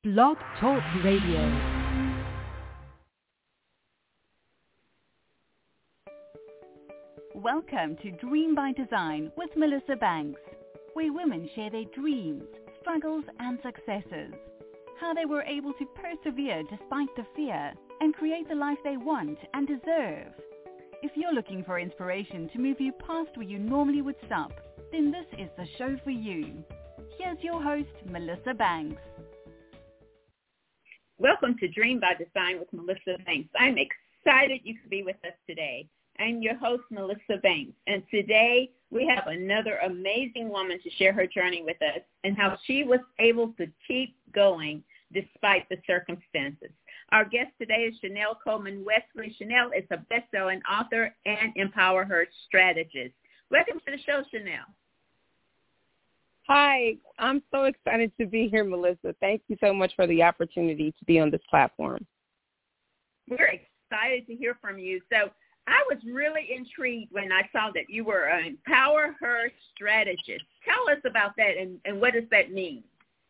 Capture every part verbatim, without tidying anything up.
Blog Talk Radio. Welcome to Dream by Design with Melissa Banks, where women share their dreams, struggles and successes, how they were able to persevere despite the fear and create the life they want and deserve. If you're looking for inspiration to move you past where you normally would stop, then this is the show for you. Here's your host, Melissa Banks. Welcome to Dream by Design with Melissa Banks. I'm excited you could be with us today. I'm your host, Melissa Banks, and today we have another amazing woman to share her journey with us and how she was able to keep going despite the circumstances. Our guest today is Chanel Coleman Wesley. Chanel is a best-selling author and Empower Her strategist. Welcome to the show, Chanel. Hi, I'm so excited to be here, Melissa. Thank you so much for the opportunity to be on this platform. We're excited to hear from you. So I was really intrigued when I saw that you were an Empower Her strategist. Tell us about that and, and what does that mean?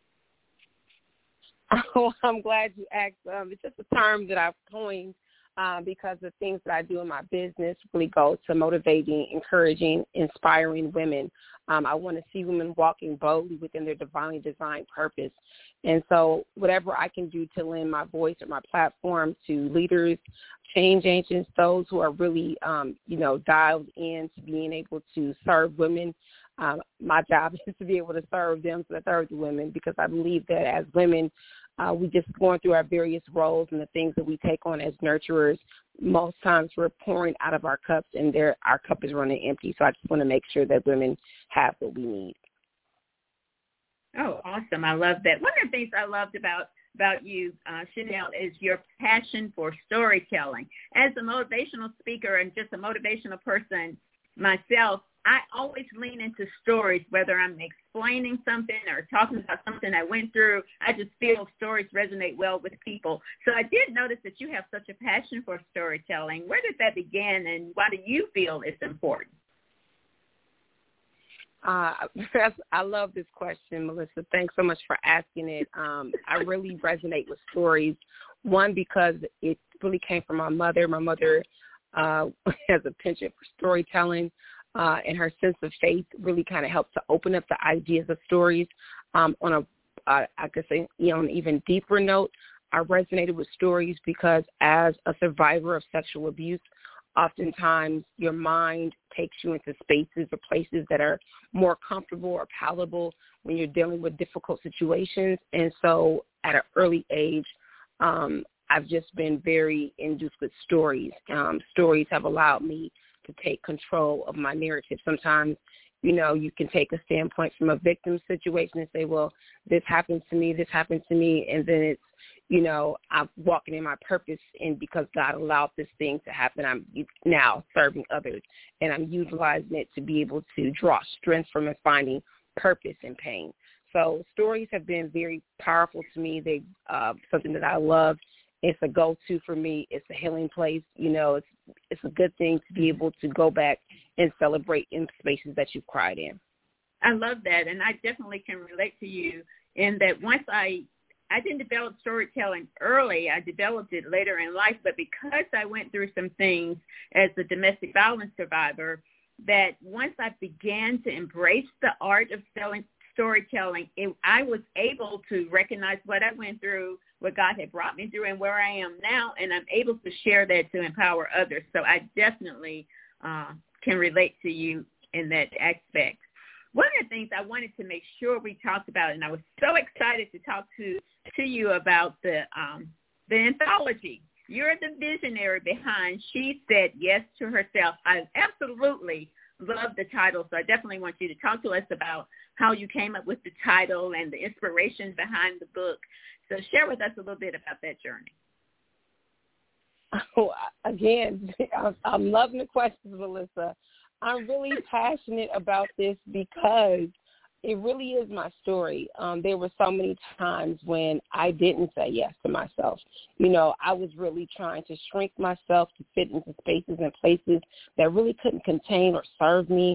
Oh, I'm glad you asked. Um, it's just a term that I've coined uh, because the things that I do in my business really go to motivating, encouraging, inspiring women. Um, I want to see women walking boldly within their divinely designed purpose. And so whatever I can do to lend my voice or my platform to leaders, change agents, those who are really, um, you know, dialed in to being able to serve women, um, my job is to be able to serve them, to serve the women, because I believe that as women, uh, we just going through our various roles and the things that we take on as nurturers. Most times we're pouring out of our cups and our cup is running empty. So I just want to make sure that women have what we need. Oh, awesome. I love that. One of the things I loved about, about you, uh, Chanel, is your passion for storytelling. As a motivational speaker and just a motivational person myself, I always lean into stories, whether I'm explaining something or talking about something I went through. I just feel stories resonate well with people. So I did notice that you have such a passion for storytelling. Where did that begin, and why do you feel it's important? Uh, I love this question, Melissa. Thanks so much for asking it. Um, I really resonate with stories. One, because it really came from my mother. My mother uh, has a penchant for storytelling. Uh, and her sense of faith really kind of helps to open up the ideas of stories. Um, on a, uh, I could say, you know, an even deeper note, I resonated with stories because as a survivor of sexual abuse, oftentimes your mind takes you into spaces or places that are more comfortable or palatable when you're dealing with difficult situations. And so at an early age, um, I've just been very induced with stories. Um, stories have allowed me to take control of my narrative. Sometimes, you know, you can take a standpoint from a victim situation and say, well, this happened to me, this happened to me, and then it's, you know, I'm walking in my purpose, and because God allowed this thing to happen, I'm now serving others, and I'm utilizing it to be able to draw strength from and finding purpose in pain. So stories have been very powerful to me. They uh, something that I love. It's a go-to for me. It's a healing place. You know, it's it's a good thing to be able to go back and celebrate in spaces that you've cried in. I love that, and I definitely can relate to you in that once I, I didn't develop storytelling early. I developed it later in life, but because I went through some things as a domestic violence survivor, that once I began to embrace the art of selling storytelling, it, I was able to recognize what I went through, what God had brought me through, and where I am now, and I'm able to share that to empower others. So I definitely uh, can relate to you in that aspect. One of the things I wanted to make sure we talked about, and I was so excited to talk to, to you about the um, the anthology. You're the visionary behind She Said Yes to Herself. I absolutely love the title, so I definitely want you to talk to us about how you came up with the title and the inspiration behind the book. So share with us a little bit about that journey. Oh, again, I'm loving the questions, Melissa. I'm really passionate about this because it really is my story. Um, there were so many times when I didn't say yes to myself. You know, I was really trying to shrink myself to fit into spaces and places that really couldn't contain or serve me.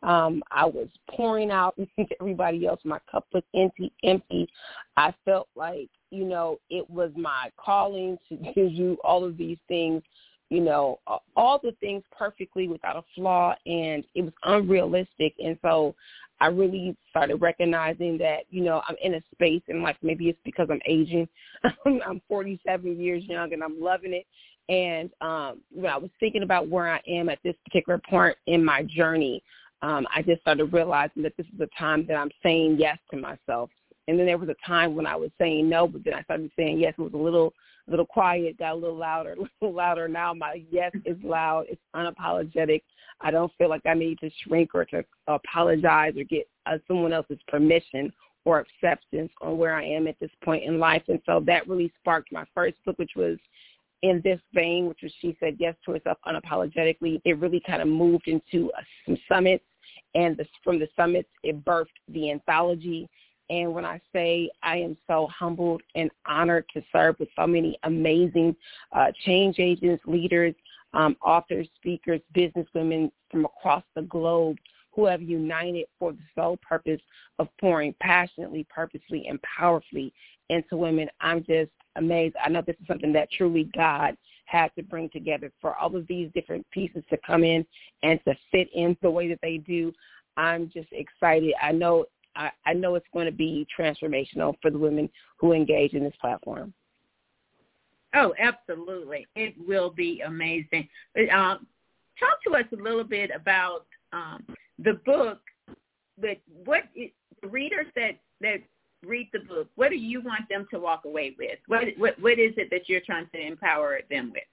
Um, I was pouring out into everybody else. My cup was empty, empty. I felt like, you know, it was my calling to do all of these things, you know, all the things perfectly without a flaw, and it was unrealistic. And so I really started recognizing that, you know, I'm in a space in life. Maybe it's because I'm aging. I'm forty-seven years young, and I'm loving it. And um, when I was thinking about where I am at this particular point in my journey, um, I just started realizing that this is a time that I'm saying yes to myself. And then there was a time when I was saying no, but then I started saying yes. It was a little, a little quiet, got a little louder, a little louder. Now my yes is loud. It's unapologetic. I don't feel like I need to shrink or to apologize or get uh, someone else's permission or acceptance on where I am at this point in life. And so that really sparked my first book, which was in this vein, which was She Said Yes to Herself Unapologetically. It really kind of moved into uh, some summits, and the, from the summits, it birthed the anthology. And when I say I am so humbled and honored to serve with so many amazing uh, change agents, leaders, um, authors, speakers, businesswomen from across the globe who have united for the sole purpose of pouring passionately, purposely, and powerfully into women, I'm just amazed. I know this is something that truly God had to bring together for all of these different pieces to come in and to fit in the way that they do. I'm just excited. I know I, I know it's going to be transformational for the women who engage in this platform. Oh, absolutely. It will be amazing. But, uh, talk to us a little bit about um, the book, but what is, the readers that, that read the book, what do you want them to walk away with? What, what, what is it that you're trying to empower them with?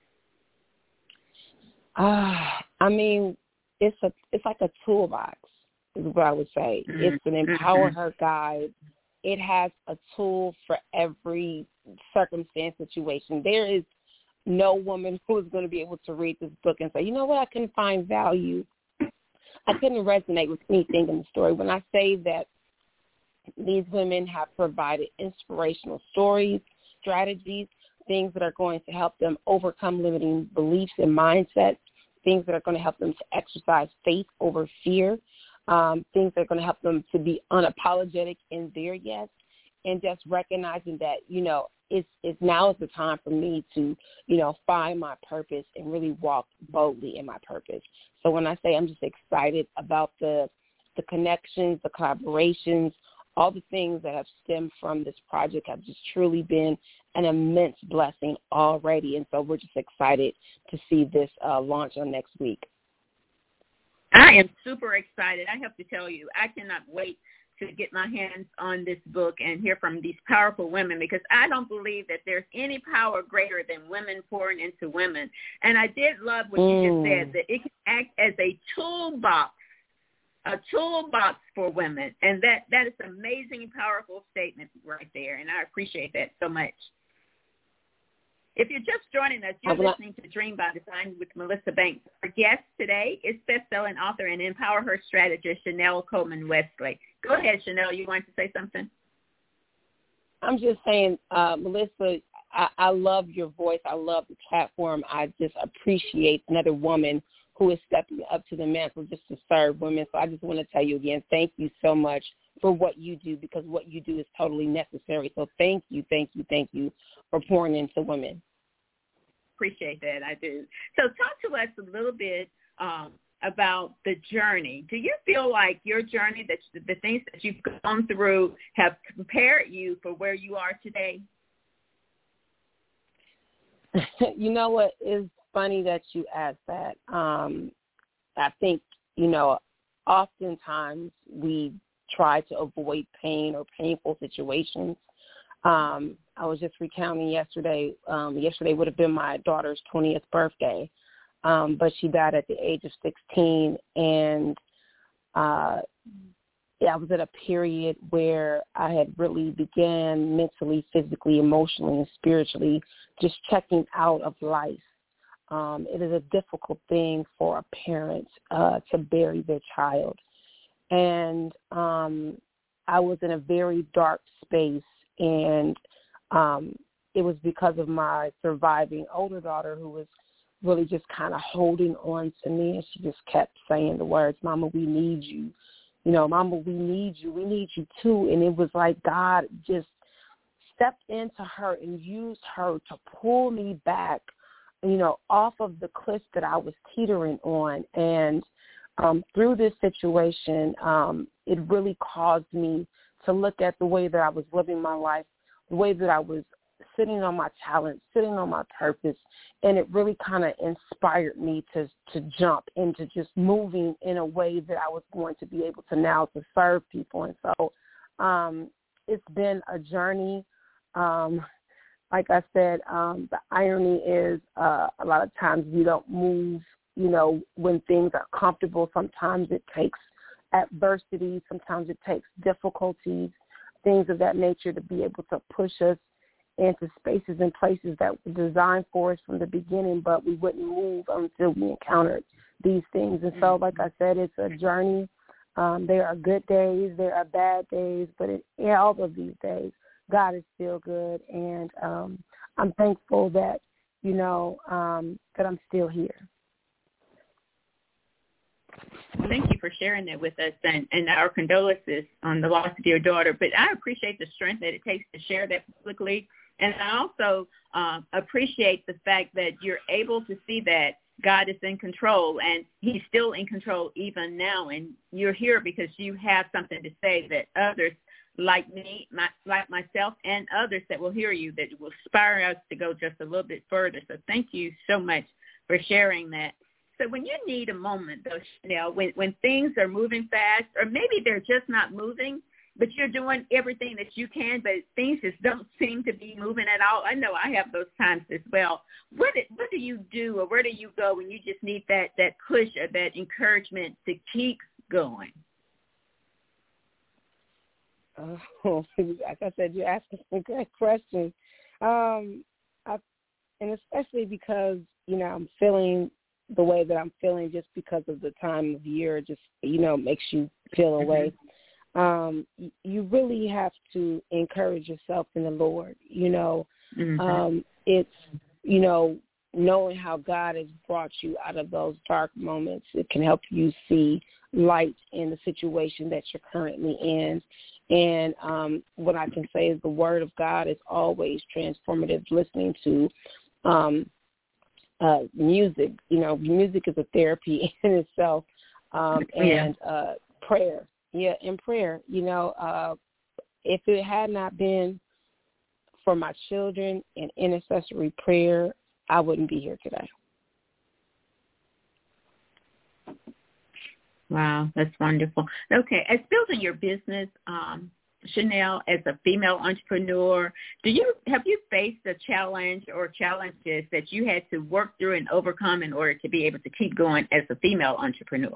Uh, I mean, it's a it's like a toolbox, is what I would say. Mm-hmm. It's an Empower Her guide. It has a tool for every circumstance, situation. There is no woman who is going to be able to read this book and say, you know what, I couldn't find value. I couldn't resonate with anything in the story. When I say that these women have provided inspirational stories, strategies, things that are going to help them overcome limiting beliefs and mindsets, things that are going to help them to exercise faith over fear, um, things that are going to help them to be unapologetic in their yes, and just recognizing that, you know, it's, it's now is the time for me to, you know, find my purpose and really walk boldly in my purpose. So when I say I'm just excited about the the connections, the collaborations, all the things that have stemmed from this project have just truly been an immense blessing already. And so we're just excited to see this uh, launch on next week. I am super excited. I have to tell you, I cannot wait to get my hands on this book and hear from these powerful women, because I don't believe that there's any power greater than women pouring into women. And I did love what mm. you just said, that it can act as a toolbox, a toolbox for women. And that, that is an amazing, powerful statement right there. And I appreciate that so much. If you're just joining us, you're listening to Dream by Design with Melissa Banks. Our guest today is best-selling author and Empower Her strategist, Chanel Coleman Wesley. Go ahead, Chanel. You want to say something? I'm just saying, uh, Melissa, I, I love your voice. I love the platform. I just appreciate another woman who is stepping up to the mantle just to serve women. So I just want to tell you again, thank you so much for what you do, because what you do is totally necessary. So thank you, thank you, thank you for pouring into women. Appreciate that. I do. So talk to us a little bit um, about the journey. Do you feel like your journey, that the things that you've gone through, have prepared you for where you are today? You know what? It's funny that you asked that. Um, I think, you know, oftentimes we try to avoid pain or painful situations. Um, I was just recounting yesterday. Um, yesterday would have been my daughter's twentieth birthday, um, but she died at the age of sixteen. And uh, yeah, I was at a period where I had really began mentally, physically, emotionally, and spiritually just checking out of life. Um, it is a difficult thing for a parent uh, to bury their child. And um, I was in a very dark space, and um, it was because of my surviving older daughter who was really just kind of holding on to me. And she just kept saying the words, Mama, we need you. You know, Mama, we need you. We need you too. And it was like God just stepped into her and used her to pull me back, you know, off of the cliff that I was teetering on. And um, through this situation, um, it really caused me to look at the way that I was living my life, the way that I was sitting on my talent, sitting on my purpose, and it really kind of inspired me to to jump into just moving in a way that I was going to be able to now to serve people. And so um, it's been a journey. Um, like I said, um, the irony is uh, a lot of times we don't move, you know, when things are comfortable. Sometimes it takes adversity. Sometimes it takes difficulties, things of that nature to be able to push us into spaces and places that were designed for us from the beginning, but we wouldn't move until we encountered these things. And so, like I said, it's a journey. Um, there are good days, there are bad days, but in, in all of these days, God is still good. And um, I'm thankful that, you know, um, that I'm still here. Well, thank you for sharing that with us, and, and our condolences on the loss of your daughter. But I appreciate the strength that it takes to share that publicly. And I also uh, appreciate the fact that you're able to see that God is in control, and he's still in control even now. And you're here because you have something to say that others like me, my, like myself, and others that will hear you, that will inspire us to go just a little bit further. So thank you so much for sharing that. So when you need a moment, though, Chanel, when, when things are moving fast, or maybe they're just not moving, but you're doing everything that you can, but things just don't seem to be moving at all. I know I have those times as well. What do, what do you do, or where do you go when you just need that, that push or that encouragement to keep going? Oh, like I said, you're asking some great questions. Um, I, and especially because, you know, I'm feeling the way that I'm feeling just because of the time of year, just, you know, makes you feel away. Mm-hmm. Um, you really have to encourage yourself in the Lord. You know, mm-hmm. um, it's, you know, knowing how God has brought you out of those dark moments. It can help you see light in the situation that you're currently in. And um, what I can say is the word of God is always transformative. Listening to um, uh, music, you know, music is a therapy in itself, um, and yeah. uh, prayer. Yeah, in prayer, you know, uh, if it had not been for my children and intercessory prayer, I wouldn't be here today. Wow, that's wonderful. Okay, as building your business, um, Chanel, as a female entrepreneur, do you have you faced a challenge or challenges that you had to work through and overcome in order to be able to keep going as a female entrepreneur?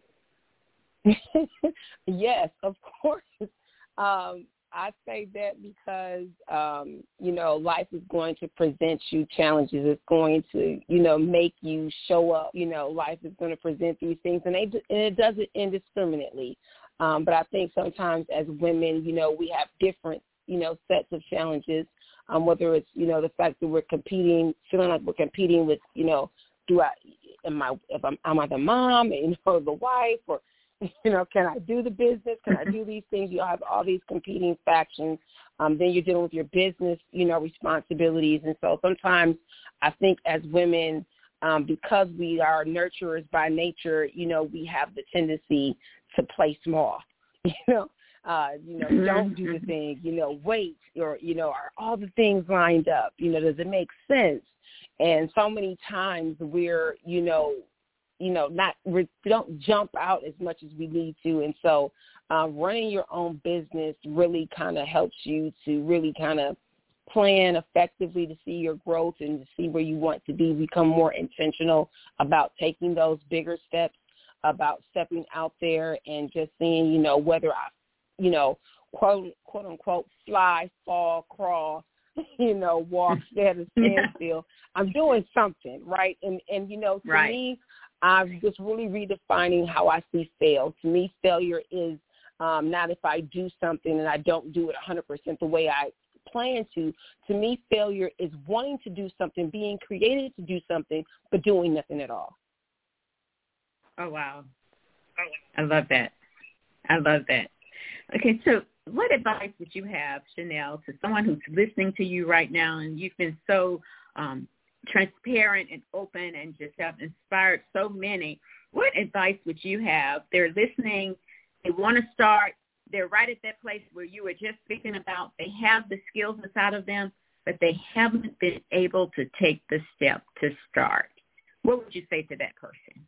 Yes, of course. Um, I say that because, um, you know, life is going to present you challenges. It's going to, you know, make you show up. You know, life is going to present these things, and, they, and it does it indiscriminately. Um, but I think sometimes as women, you know, we have different, you know, sets of challenges, um, whether it's, you know, the fact that we're competing, feeling like we're competing with, you know, do I, am I, if I'm, am I the mom, you know, the wife, or, you know, can I do the business? Can I do these things? You have all these competing factions. Um, then you're dealing with your business, you know, responsibilities. And so sometimes I think as women, um, because we are nurturers by nature, you know, we have the tendency to play small, you know, uh, you know, don't do the thing, you know, wait, or, you know, are all the things lined up? You know, does it make sense? And so many times we're, you know, you know, not we don't jump out as much as we need to. And so uh, running your own business really kind of helps you to really kind of plan effectively to see your growth and to see where you want to be, become more intentional about taking those bigger steps, about stepping out there and just seeing, you know, whether I, you know, quote, quote unquote, fly, fall, crawl, you know, walk, stand, stand still. I'm doing something, right? And, and you know, to right. me, I'm just really redefining how I see fail. To me, failure is um, not if I do something and I don't do it one hundred percent the way I plan to. To me, failure is wanting to do something, being created to do something, but doing nothing at all. Oh, wow. I love that. I love that. Okay, so what advice would you have, Chanel, to someone who's listening to you right now, and you've been so um, transparent and open and just have inspired so many? What advice would you have? They're listening. They want to start. They're right at that place where you were just speaking about. They have the skills inside of them, but they haven't been able to take the step to start. What would you say to that person?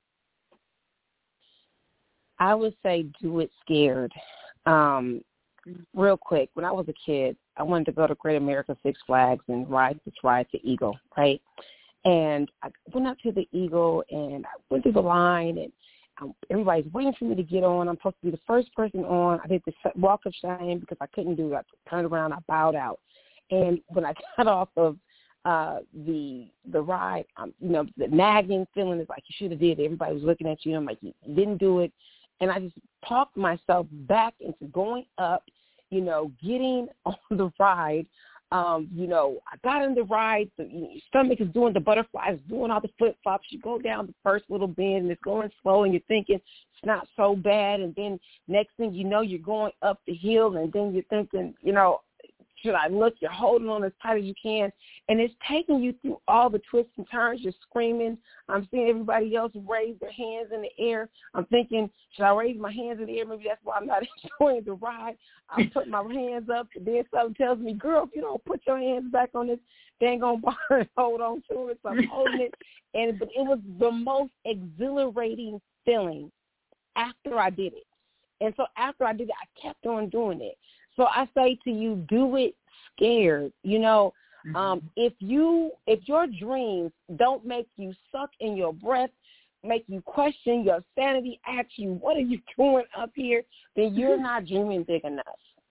I would say do it scared. Um, real quick, when I was a kid, I wanted to go to Great America Six Flags and ride this ride to Eagle, right? And I went up to the Eagle, and I went through the line, and um, everybody's waiting for me to get on. I'm supposed to be the first person on. I did the walk of shame because I couldn't do it. I turned around, I bowed out. And when I got off of uh, the the ride, um, you know, the nagging feeling is like, you should have did it. Everybody was looking at you. I'm like, you didn't do it. And I just talked myself back into going up, you know, getting on the ride. Um, you know, I got in the ride. The, you know, your stomach is doing the butterflies, doing all the flip-flops. You go down the first little bend, and it's going slow, and you're thinking it's not so bad. And then next thing you know, you're going up the hill, and then you're thinking, you know, should I look? You're holding on as tight as you can. And it's taking you through all the twists and turns. You're screaming. I'm seeing everybody else raise their hands in the air. I'm thinking, should I raise my hands in the air? Maybe that's why I'm not enjoying the ride. I put my hands up, and then something tells me, girl, if you don't put your hands back on this, they ain't going to bar and hold on to it. So I'm holding it. And but it was the most exhilarating feeling after I did it. And so after I did it, I kept on doing it. So I say to you, do it scared. You know, mm-hmm. um, if you if your dreams don't make you suck in your breath, make you question your sanity, ask you, what are you doing up here, then you're not dreaming big enough.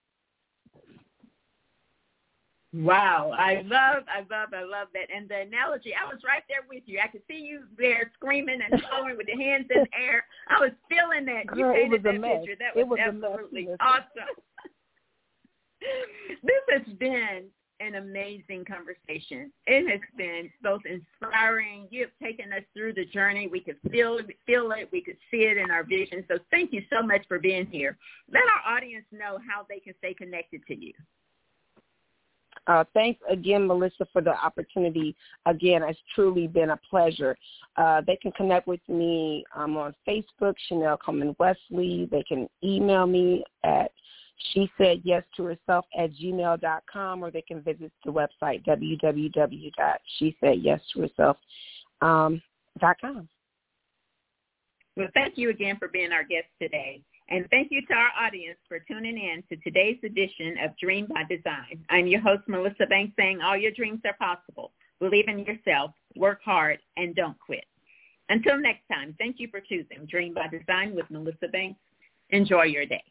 Wow. I love, I love, I love that. And the analogy, I was right there with you. I could see you there screaming and hollering with your hands in the air. I was feeling that. You Girl, painted that mess. picture. That was, was absolutely awesome. This has been an amazing conversation. It has been both inspiring. You have taken us through the journey. We could feel, feel it. We could see it in our vision. So thank you so much for being here. Let our audience know how they can stay connected to you. Uh, thanks again, Melissa, for the opportunity. Again, it's truly been a pleasure. Uh, they can connect with me um, on Facebook, Chanel Coleman Wesley. They can email me at she said yes to herself at gmail dot com, or they can visit the website, w w w dot she said yes to herself dot com. Well, thank you again for being our guest today. And thank you to our audience for tuning in to today's edition of Dream by Design. I'm your host, Melissa Banks, saying all your dreams are possible. Believe in yourself, work hard, and don't quit. Until next time, thank you for choosing Dream by Design with Melissa Banks. Enjoy your day.